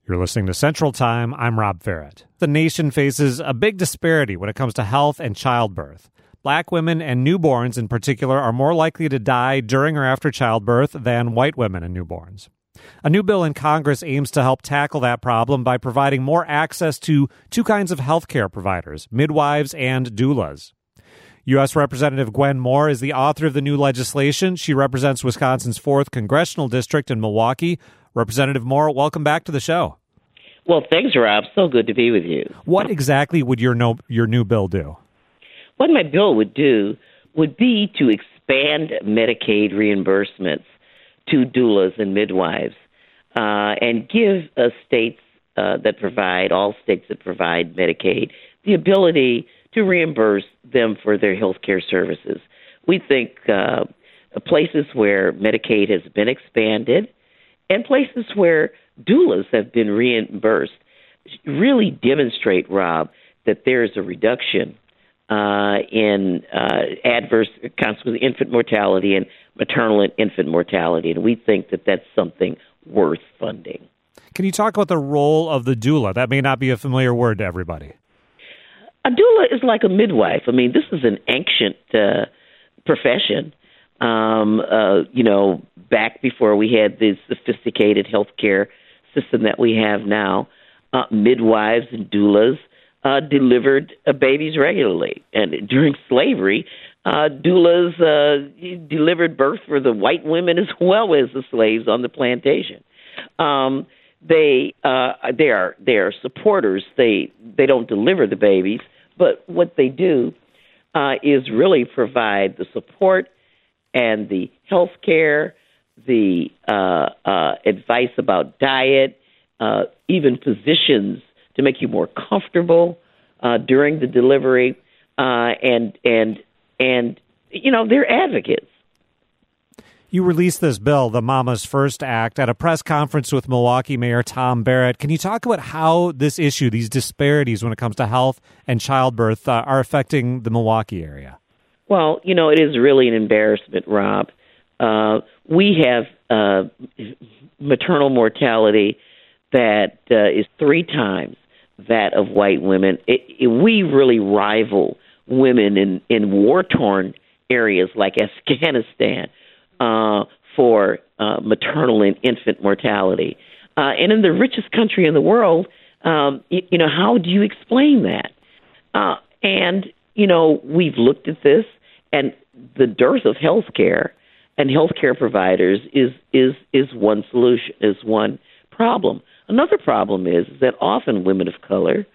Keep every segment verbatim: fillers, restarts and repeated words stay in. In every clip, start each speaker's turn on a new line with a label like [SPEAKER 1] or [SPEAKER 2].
[SPEAKER 1] You're listening to Central Time. I'm Rob Farrett. The nation faces a big disparity when it comes to health and childbirth. Black women and newborns in particular are more likely to die during or after childbirth than white women and newborns. A new bill in Congress aims to help tackle that problem by providing more access to two kinds of health care providers, midwives and doulas. U S. Representative Gwen Moore is the author of the new legislation. She represents Wisconsin's fourth Congressional District in Milwaukee. Representative Moore, welcome back to the show.
[SPEAKER 2] Well, thanks, Rob. So good to be with you.
[SPEAKER 1] What exactly would your no, your new bill do?
[SPEAKER 2] What my bill would do would be to expand Medicaid reimbursements to doulas and midwives uh, and give uh, states uh, that provide, all states that provide Medicaid, the ability to reimburse them for their health care services. We think uh, places where Medicaid has been expanded and places where doulas have been reimbursed really demonstrate, Rob, that there is a reduction uh, in uh, adverse consequences, infant mortality and maternal and infant mortality, and we think that that's something worth funding.
[SPEAKER 1] Can you talk about the role of the doula? That may not be a familiar word to everybody.
[SPEAKER 2] A doula is like a midwife. I mean, this is an ancient uh, profession. Um, uh, you know, back before we had this sophisticated healthcare system that we have now, uh, midwives and doulas uh, delivered uh, babies regularly. And during slavery, uh, doulas uh, delivered birth for the white women as well as the slaves on the plantation. Um, they uh, they are they are supporters. They they don't deliver the babies, but what they do uh, is really provide the support and the health care, the uh, uh, advice about diet, uh, even positions to make you more comfortable uh, during the delivery, uh, and and and you know they're advocates.
[SPEAKER 1] You released this bill, the Mama's First Act, at a press conference with Milwaukee Mayor Tom Barrett. Can you talk about how this issue, these disparities when it comes to health and childbirth, uh, are affecting the Milwaukee area?
[SPEAKER 2] Well, you know, it is really an embarrassment, Rob. Uh, we have uh, maternal mortality that uh, is three times that of white women. It, it, we really rival women in, in war-torn areas like Afghanistan uh, for uh, maternal and infant mortality. Uh, and in the richest country in the world, um, you, you know, how do you explain that? Uh, and You know, we've looked at this, and the dearth of health care and health care providers is is is one solution, is one problem. Another problem is that often women of color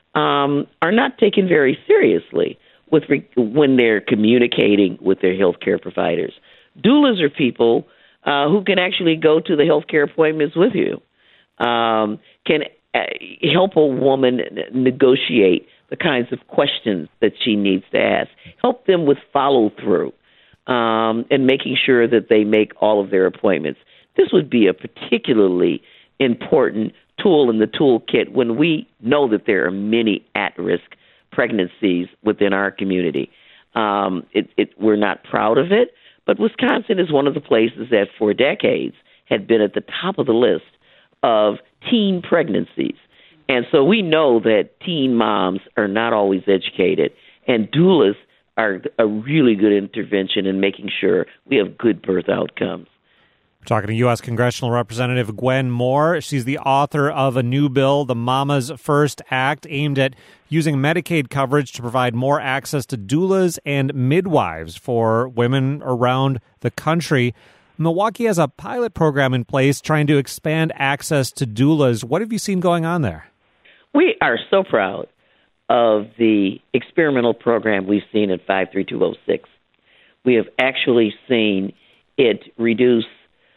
[SPEAKER 2] um, are not taken very seriously with re- when they're communicating with their health care providers. Doulas are people uh, who can actually go to the health care appointments with you, um, can uh, help a woman negotiate the kinds of questions that she needs to ask, help them with follow-through, um, and making sure that they make all of their appointments. This would be a particularly important tool in the toolkit when we know that there are many at-risk pregnancies within our community. Um, it, it, we're not proud of it, but Wisconsin is one of the places that for decades had been at the top of the list of teen pregnancies. And so we know that teen moms are not always educated, and doulas are a really good intervention in making sure we have good birth outcomes.
[SPEAKER 1] We're talking to U S. Congressional Representative Gwen Moore. She's the author of a new bill, the Mama's First Act, aimed at using Medicaid coverage to provide more access to doulas and midwives for women around the country. Milwaukee has a pilot program in place trying to expand access to doulas. What have you seen going on there?
[SPEAKER 2] We are so proud of the experimental program we've seen in five three two oh six. We have actually seen it reduce,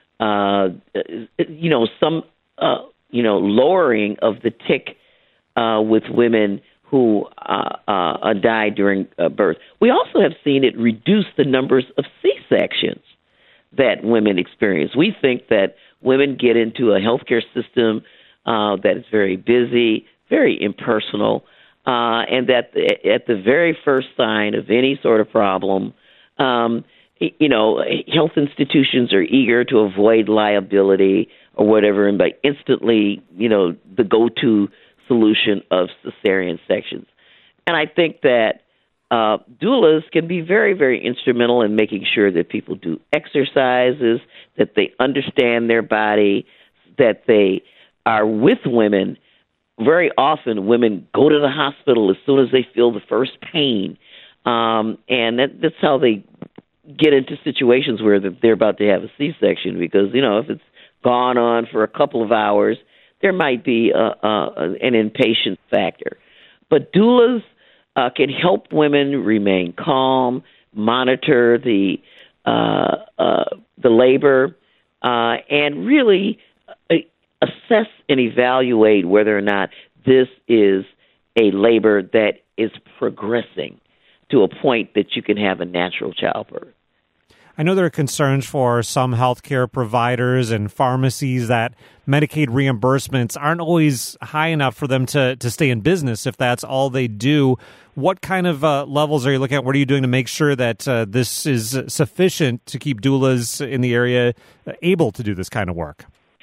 [SPEAKER 2] uh, you know, some, uh, you know, lowering of the tick uh, with women who uh, uh, die during uh, birth. We also have seen it reduce the numbers of C-sections that women experience. We think that women get into a healthcare system uh, that is very busy, very impersonal, uh, and that the, at the very first sign of any sort of problem, um, you know, health institutions are eager to avoid liability or whatever, and by instantly, you know, the go-to solution of cesarean sections. And I think that uh, doulas can be very, very instrumental in making sure that people do exercises, that they understand their body, that they are with women. Very often, women go to the hospital as soon as they feel the first pain, um, and that, that's how they get into situations where they're about to have a C-section, because, you know, if it's gone on for a couple of hours, there might be a, a, an impatient factor. But doulas uh, can help women remain calm, monitor the uh, uh, the labor, uh, and really uh, assess and evaluate whether or not this is a labor that is progressing to a point that you can have a natural childbirth.
[SPEAKER 1] I know there are concerns for some healthcare providers and pharmacies that Medicaid reimbursements aren't always high enough for them to, to stay in business if that's all they do. What kind of uh, levels are you looking at? What are you doing to make sure that uh, this is sufficient to keep doulas in the area able to do this kind of work?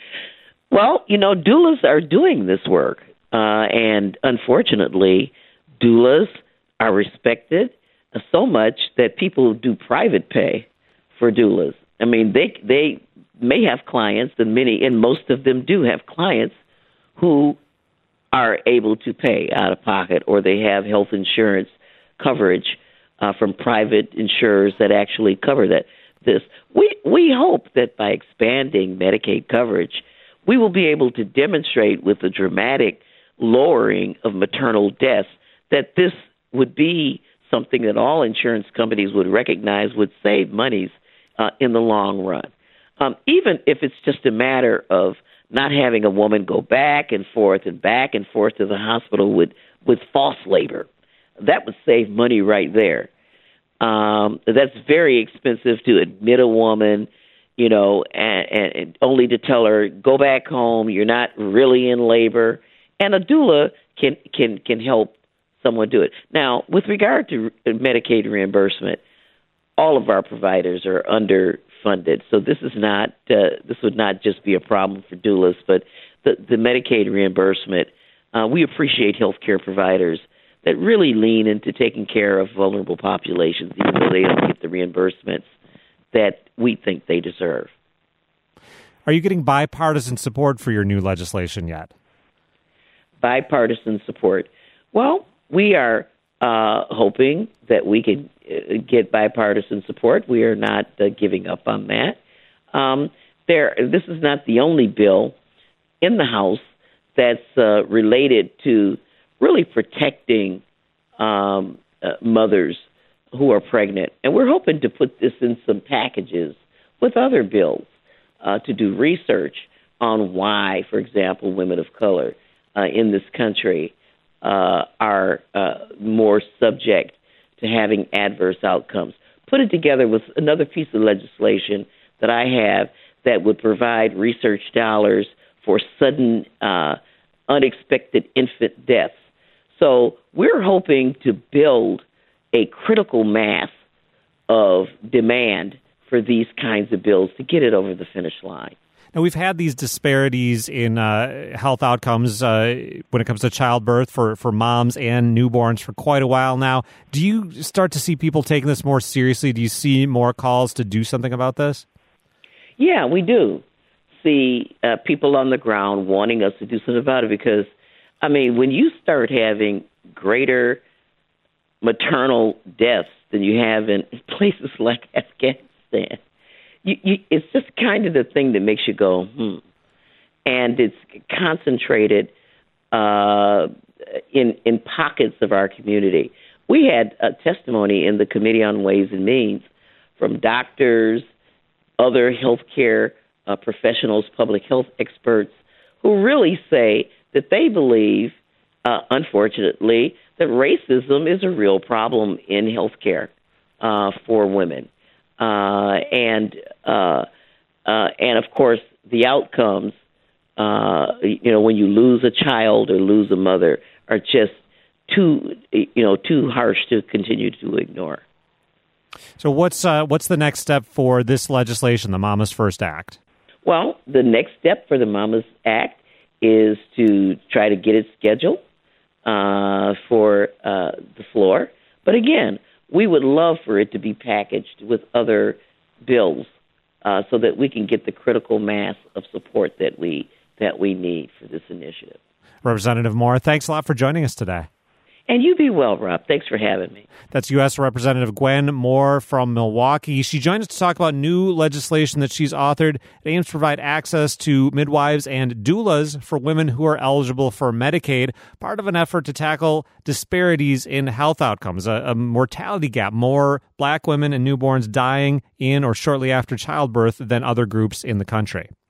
[SPEAKER 2] Well, you know, doulas are doing this work, uh, and unfortunately, doulas are respected so much that people do private pay for doulas. I mean, they they may have clients, and many, and most of them do have clients who are able to pay out of pocket, or they have health insurance coverage uh, from private insurers that actually cover that. This we we hope that by expanding Medicaid coverage, we will be able to demonstrate with a dramatic lowering of maternal deaths that this would be something that all insurance companies would recognize would save monies uh, in the long run. Um, even if it's just a matter of not having a woman go back and forth and back and forth to the hospital with, with false labor, that would save money right there. Um, that's very expensive to admit a woman, you know, and, and, and only to tell her, go back home, you're not really in labor. And a doula can, can, can help someone do it. Now, with regard to Medicaid reimbursement, all of our providers are underfunded, so this is not uh, this would not just be a problem for doulas, but the, the Medicaid reimbursement. Uh, we appreciate healthcare providers that really lean into taking care of vulnerable populations, even though they don't get the reimbursements that we think they deserve.
[SPEAKER 1] Are you getting bipartisan support for your new legislation yet?
[SPEAKER 2] Bipartisan support. Well, we are uh, hoping that we can uh, get bipartisan support. We are not uh, giving up on that. Um, there, this is not the only bill in the House that's uh, related to really protecting um, uh, mothers who are pregnant. And we're hoping to put this in some packages with other bills uh, to do research on why, for example, women of color uh, in this country Uh, are uh, more subject to having adverse outcomes. Put it together with another piece of legislation that I have that would provide research dollars for sudden, uh, unexpected infant deaths. So we're hoping to build a critical mass of demand for these kinds of bills to get it over the finish line.
[SPEAKER 1] Now, we've had these disparities in uh, health outcomes uh, when it comes to childbirth for, for moms and newborns for quite a while now. Do you start to see people taking this more seriously? Do you see more calls to do something about this?
[SPEAKER 2] Yeah, we do see uh, people on the ground wanting us to do something about it because, I mean, when you start having greater maternal deaths than you have in places like Afghanistan, You, you, it's just kind of the thing that makes you go, hmm. And it's concentrated uh, in in pockets of our community. We had a testimony in the Committee on Ways and Means from doctors, other healthcare uh, professionals, public health experts, who really say that they believe, uh, unfortunately, that racism is a real problem in healthcare uh, for women. Uh, and, uh, uh, and of course, the outcomes, uh, you know, when you lose a child or lose a mother are just too, you know, too harsh to continue to ignore.
[SPEAKER 1] So what's uh, what's the next step for this legislation, the Mama's First Act?
[SPEAKER 2] Well, the next step for the Mama's Act is to try to get it scheduled uh, for uh, the floor. But again, we would love for it to be packaged with other bills uh, so that we can get the critical mass of support that we that we need for this initiative.
[SPEAKER 1] Representative Moore, thanks a lot for joining us today.
[SPEAKER 2] And you be well, Rob. Thanks for having me.
[SPEAKER 1] That's U S. Representative Gwen Moore from Milwaukee. She joined us to talk about new legislation that she's authored. It aims to provide access to midwives and doulas for women who are eligible for Medicaid, part of an effort to tackle disparities in health outcomes, a, a mortality gap, more Black women and newborns dying in or shortly after childbirth than other groups in the country.